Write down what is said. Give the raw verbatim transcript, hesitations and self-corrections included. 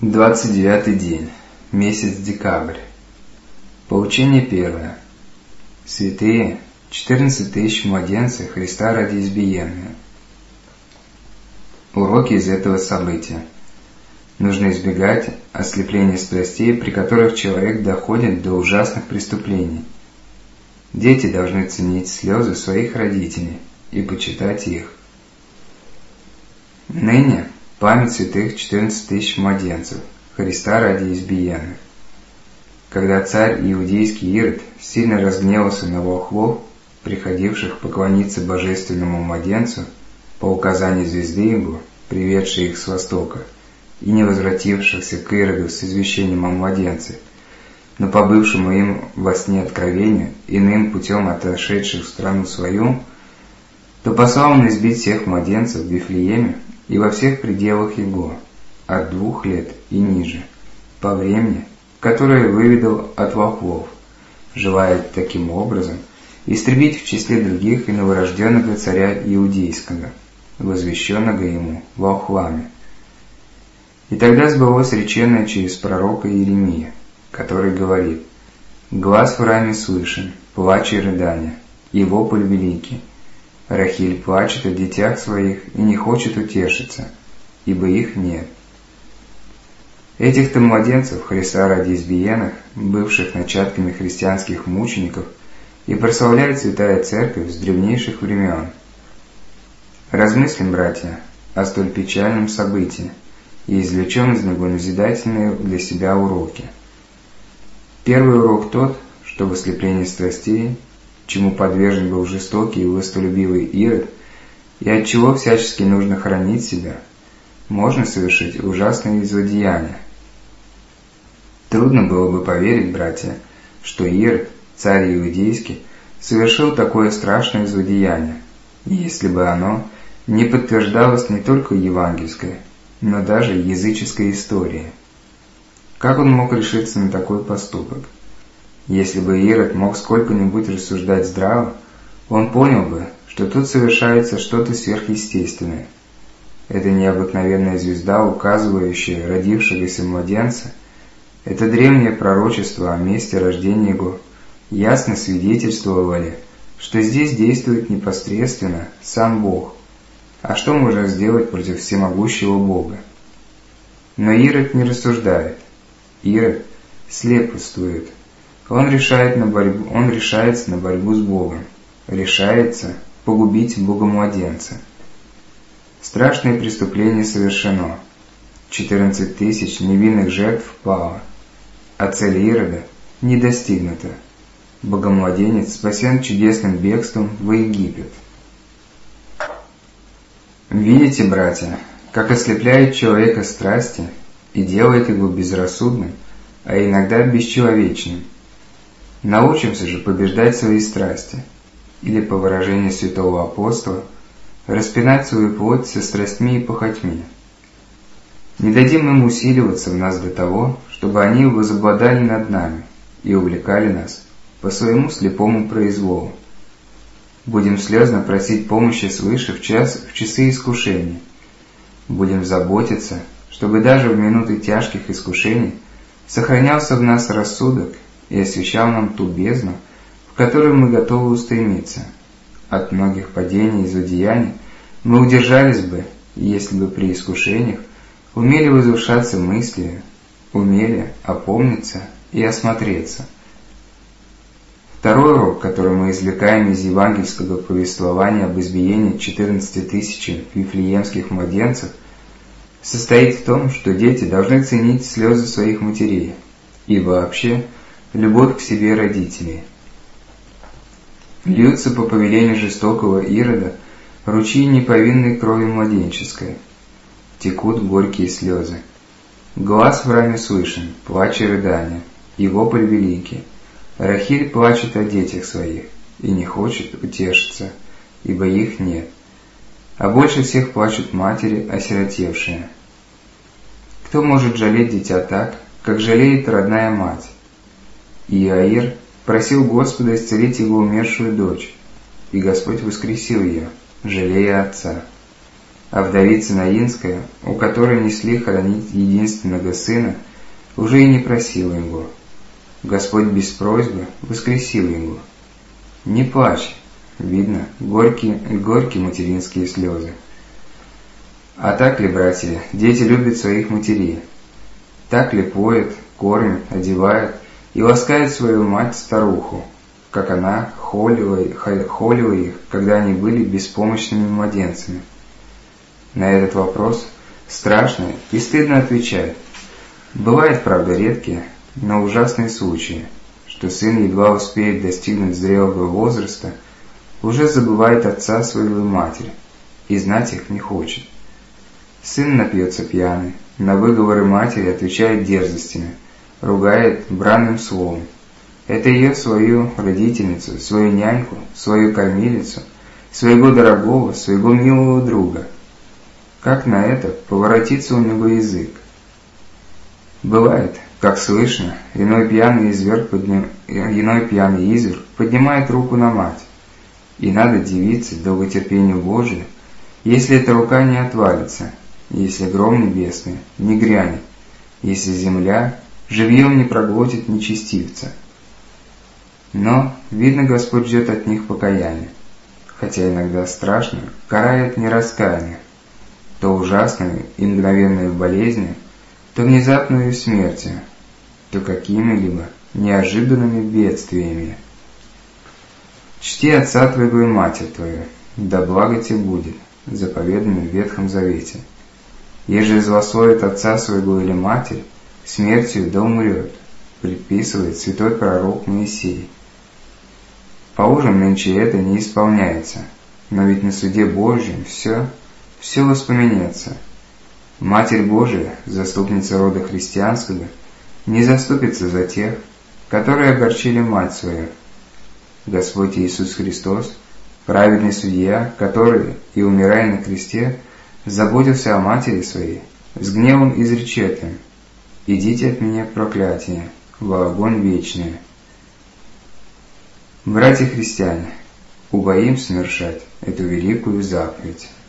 двадцать девятый день. Месяц декабрь. Поучение первое. Святые, четырнадцать тысяч младенцев Христа ради избиения. Уроки из этого события. Нужно избегать ослепления страстей, при которых человек доходит до ужасных преступлений. Дети должны ценить слезы своих родителей и почитать их. Ныне память святых четырнадцать тысяч младенцев Христа ради избиенных. Когда царь иудейский Ирод сильно разгневался на волхвов, приходивших поклониться божественному младенцу по указанию звезды его, приведшей их с востока, и не возвратившихся к Ироду с извещением о младенце, но побывшему им во сне откровению, иным путем отошедших в страну свою, то послал он избить всех младенцев в Вифлееме и во всех пределах его, от двух лет и ниже, по времени, которое выведал от волхвов, желая таким образом истребить в числе других и новорожденного царя иудейского, возвещенного ему волхвами. И тогда сбылось реченное через пророка Иеремия, который говорит: «Глас в раме слышен, плач и рыдания, и вопль великий. Рахиль плачет о детях своих и не хочет утешиться, ибо их нет». Этих-то младенцев Христа ради избиенных, бывших начатками христианских мучеников, и прославляет Святая Церковь с древнейших времен. Размыслим, братья, о столь печальном событии и извлечем из него назидательные для себя уроки. Первый урок тот, что в ослеплении страстей, чему подвержен был жестокий и властолюбивый Ирод, и от чего всячески нужно хранить себя, можно совершить ужасные злодеяния. Трудно было бы поверить, братья, что Ирод, царь иудейский, совершил такое страшное злодеяние, если бы оно не подтверждалось не только евангельской, но даже языческой историей. Как он мог решиться на такой поступок? Если бы Ирод мог сколько-нибудь рассуждать здраво, он понял бы, что тут совершается что-то сверхъестественное. Это необыкновенная звезда, указывающая родившегося младенца, это древнее пророчество о месте рождения его, ясно свидетельствовали, что здесь действует непосредственно сам Бог. А что можно сделать против всемогущего Бога? Но Ирод не рассуждает. Ирод слепствует. Он, решает на борьбу, он решается на борьбу с Богом, решается погубить Богомладенца. Страшное преступление совершено. четырнадцать тысяч невинных жертв пало, а цель Ирода не достигнута. Богомладенец спасен чудесным бегством в Египет. Видите, братья, как ослепляет человека страсти и делает его безрассудным, а иногда бесчеловечным. Научимся же побеждать свои страсти, или, по выражению святого апостола, распинать свою плоть со страстьми и похотьми. Не дадим им усиливаться в нас до того, чтобы они возобладали над нами и увлекали нас по своему слепому произволу. Будем слезно просить помощи свыше в, час, в часы искушений. Будем заботиться, чтобы даже в минуты тяжких искушений сохранялся в нас рассудок и освещал нам ту бездну, в которую мы готовы устремиться. От многих падений и злодеяний мы удержались бы, если бы при искушениях умели возвышаться мыслью, умели опомниться и осмотреться. Второй урок, который мы извлекаем из евангельского повествования об избиении четырнадцати тысяч вифлеемских младенцев, состоит в том, что дети должны ценить слезы своих матерей и вообще любовь к себе родителей. Льются по повелению жестокого Ирода ручьи неповинной крови младенческой, текут горькие слезы. Глас в раме слышен, плач и рыдания, и вопль великий. Рахиль плачет о детях своих и не хочет утешиться, ибо их нет. А больше всех плачут матери, осиротевшие. Кто может жалеть дитя так, как жалеет родная мать? Иаир просил Господа исцелить его умершую дочь, и Господь воскресил ее, жалея отца. А вдовица Наинская, у которой несли хоронить единственного сына, уже и не просила его. Господь без просьбы воскресил его. Не плачь, видно, горькие, горькие материнские слезы. А так ли, братья, дети любят своих матерей? Так ли поет, кормит, одевает и ласкает свою мать-старуху, как она холила, холила их, когда они были беспомощными младенцами? На этот вопрос страшно и стыдно отвечать. Бывают, правда, редкие, но ужасные случаи, что сын едва успеет достигнуть зрелого возраста, уже забывает отца своего и матери, и знать их не хочет. Сын напьется пьяный, на выговоры матери отвечает дерзостями, ругает бранным словом. Это ее свою родительницу, свою няньку, свою кормилицу, своего дорогого, своего милого друга. Как на это поворотится у него язык? Бывает, как слышно, иной пьяный изверг, подним... иной пьяный изверг поднимает руку на мать. И надо дивиться долготерпению Божию, если эта рука не отвалится, если гром небесный не грянет, если земля живьем не проглотит нечестивца. Но, видно, Господь ждет от них покаяния, хотя иногда страшно карает не раскаяние, то ужасную и мгновенную болезнью, то внезапную смертью, то какими-либо неожиданными бедствиями. Чти отца твоего и матерь твою, да благо тебе будет, заповедано в Ветхом Завете. Еже злословит отца своего или матерь, смертью да умрет, предписывает святой пророк Моисей. Положим, нынче это не исполняется, но ведь на суде Божьем все, все воспоминается. Матерь Божия, заступница рода христианского, не заступится за тех, которые огорчили мать свою. Господь Иисус Христос, праведный судья, который, и умирая на кресте, заботился о матери своей, с гневом изречет им: «Идите от меня, проклятие, во огонь вечный». Братья христиане, убоим совершать эту великую заповедь.